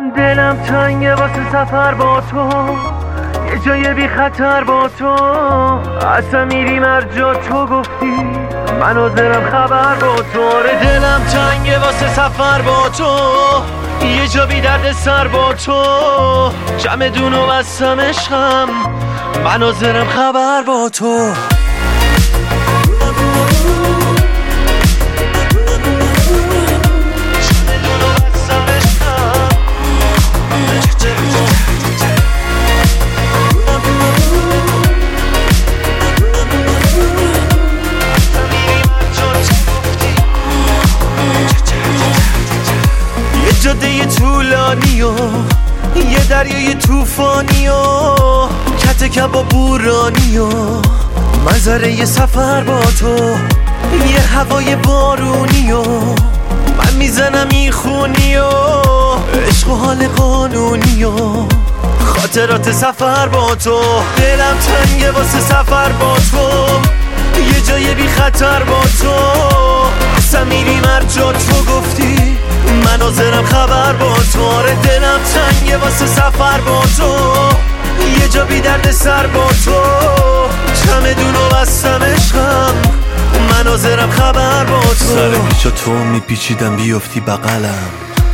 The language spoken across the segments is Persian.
دلم تنگه واسه سفر با تو، یه جای بی خطر با تو. اصلا میریم هر جا تو گفتی، من حاضرم خبر با تو. دلم تنگه واسه سفر با تو، یه جا بی درد سر با تو. چمدون و بستم عشقم، من حاضرم خبر با تو. جاده طولانی و یه دریای توفانی و کت کباب بورانی و منظره یه سفر با تو، یه هوای بارونی و من میزنم میخونی و عشق و حال قانونی و خاطرات سفر با تو. دلم تنگه واسه سفر با تو، یه جای بی خطر با تو. اصلا میریم هر جا تو گفتی، من حاضرم خبر با تو. آره دلم تنگه واسه سفر با تو، یه جا بی درد سر با تو. چمدون و بستم عشقم، من حاضرم خبر با تو. سر پیچا تو میپیچیدم بیفتی بغلم،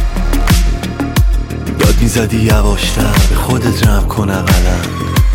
داد میزدی یواشتر به خودت رم کن اقلم.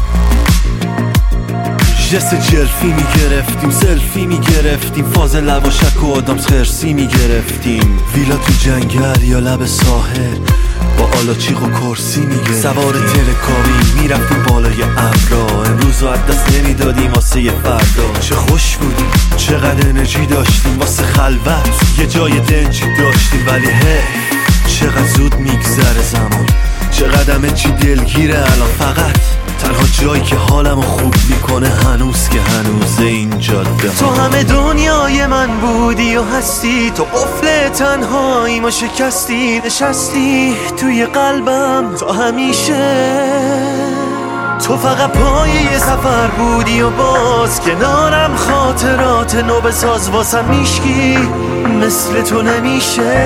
جست جلفی میگرفتیم، سلفی میگرفتیم، فاز لواشک و آدامس خرسی میگرفتیم. ویلا تو جنگل یا لب ساحل با آلاچیق و کرسی میگرفتیم. سوار تلکابین میرفتیم بالای ابرا، امروز رو از دست نمیدادیم واسه یه فردا. چه خوش بودیم، چقدر انرژی داشتیم واسه خلوت، یه جای دنجی داشتیم. ولی چقدر زود میگذره زمان، چقدر همه چی دلگیره الان. فقط تنها جایی که حالمو خوب میکنه هنوز که هنوزه این جاده. تو همه دنیای من بودی و هستی، تو قفل تنهاییمو شکستی. نشستی توی قلبم تا همیشه، تو فقط پایه یه سفر بودی و باز کنارم خاطرات نو بساز. واسم میشکی مثل تو نمیشه.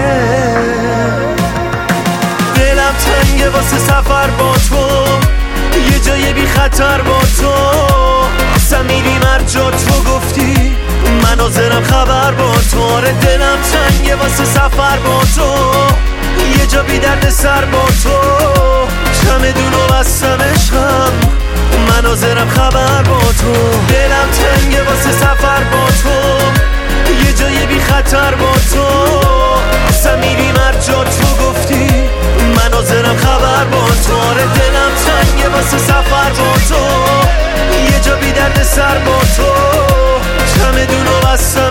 دلم تنگه واسه سفر با تو، یه جای بی خطر با تو. اصلا میریم هر جا تو گفتی، من حاضرم خبر با تو. آره دلم تنگه واسه سفر با تو، یه جا بی درد سر با تو. چمدون و بستم عشقم، من حاضرم خبر با تو. دلم تنگه واسه سفر با تو، یه جای بی خطر با تو. اصلا میریم هر جا تو گفتی، من حاضرم خبر با تو. آره دلم تنگه واسه سفر با تو، یه جا بی درد سر با تو. چمدون و بستم